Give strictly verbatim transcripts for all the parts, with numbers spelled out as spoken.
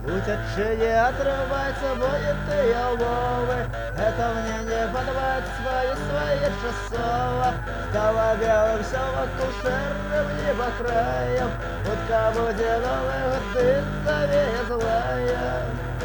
Ушедшие отрываются, будет и уловы. Это мне не подавать свои, свои часова. Стало белым все вокруг шерым небо краем. Утка будет новых ты завезлая.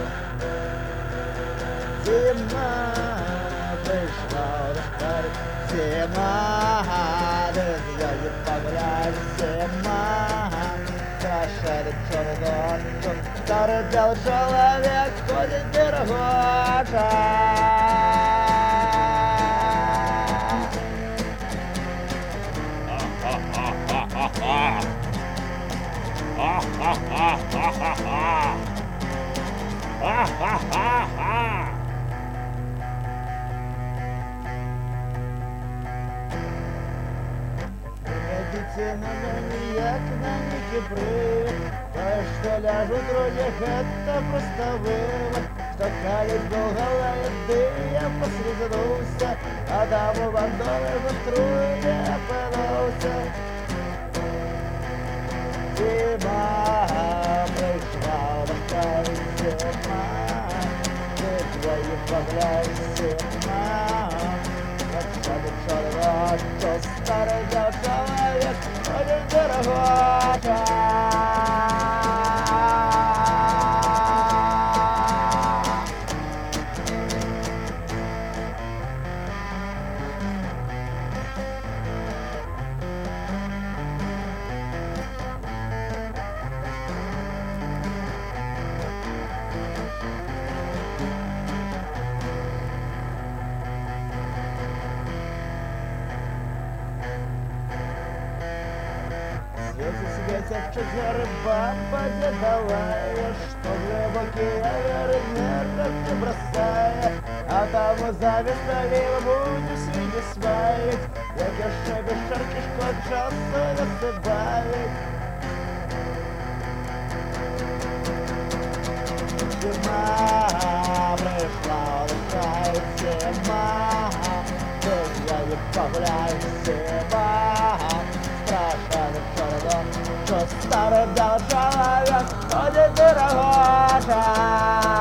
Зима пришла, расскажет, зима, друзья, не погулять, зима. Крашает черноту, старый белый человек ходит дорогоша. Глядите на маньяк, на некипры, то, что ляжут вроде, это просто вывод. Что калить голова еды, я послизнулся, а там у бандоны в труде опылился. Зима пришла, такая зима, ты твою погляд, зима. Шагу шарвату, старый дел человек, очень дорогоша. Светят четверы баба дедовая, что глубокие веры нервов не бросая. А тому зависть налево будешь свиньи смаять, як я шебе шаркишко часу насыпает. Зима пришла, лучшая зима, ты я не погуляй, зима. Страшный черный, что старый дал человек, ходит дорогоша.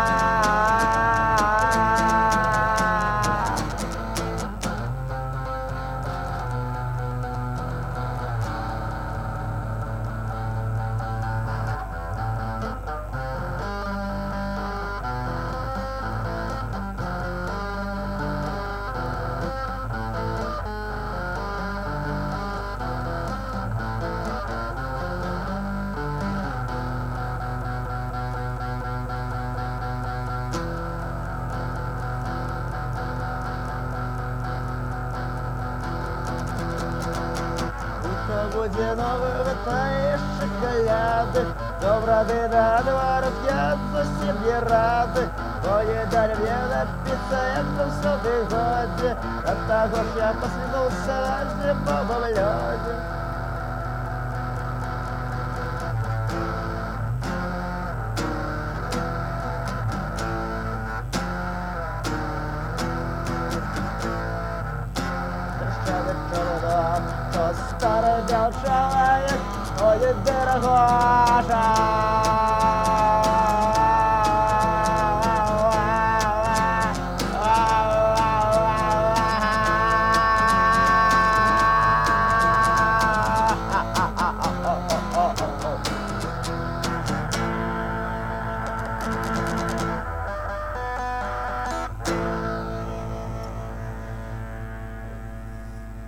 Будет новых таишь шоколады, доброты до дворов я за себе рады. Поедали мне напиться, это все пригоде, от того ж я послизнулся на зимовом лёде. Старый дел человек ходит дорогоша.